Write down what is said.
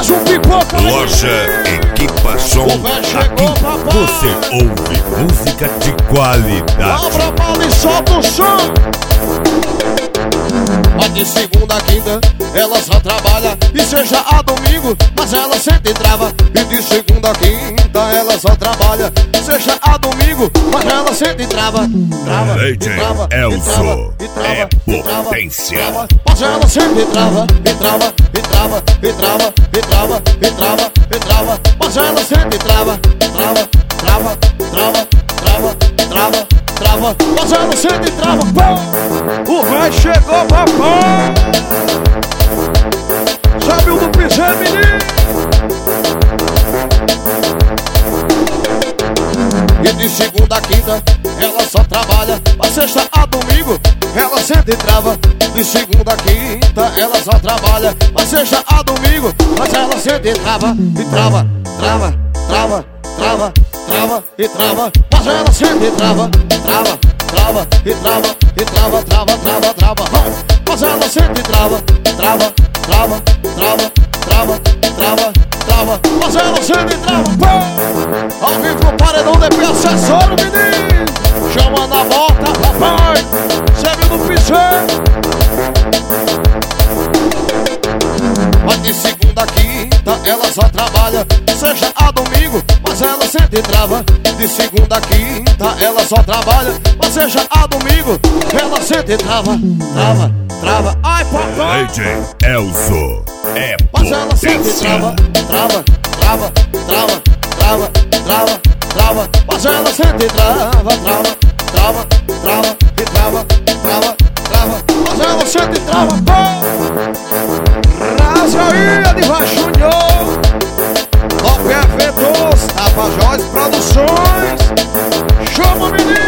Faz um pipoca aí. Loja Equipa Som. Aqui você ouve música de qualidade. Abra a bala e solta o som. Mas de segunda a quinta ela só trabalha, e seja a domingo, mas ela sempre trava. E de segunda a quinta ela só trabalha, seja a domingo, mas ela sempre trava. Trava, DJ trava, Elzo e trava, é e trava, potência. trava, mas ela sempre trava, e trava, e trava, e trava, e trava, e trava, e trava, mas ela sempre trava. Trava, trava, trava, trava, trava, trava, mas ela sempre trava. O rei chegou, papai. Sabe o do piseiro, menino? E de segunda a quinta ela só trabalha, a sexta a domingo ela sempre trava. De segunda a quinta ela só trabalha, a sexta a domingo, mas ela sempre trava. E trava, trava, trava, trava, trava e trava, mas ela sempre trava. Trava, trava e trava, e trava, trava, trava, trava, mas ela sempre trava. Trava, trava, trava, trava, trava, trava, mas ela sempre trava. Ao vivo no paredão de acessório, menino. Chama na bota, papai. Segue no piseiro. Mas de segunda a quinta ela só trabalha, seja a domingo, mas ela sempre trava. De segunda a quinta ela só trabalha, mas seja a domingo, ela sempre trava. Trava, trava, ai papai. DJ Elzo é mas ela sempre potência. trava. Trava, trava, trava, trava, trava, trava, mas ela sempre trava. Trava, trava, trava e trava, trava, trava, mas ela sempre trava. Razaia de Vachunhou, Top Eventos, Tapajós Produções. Chama, menino.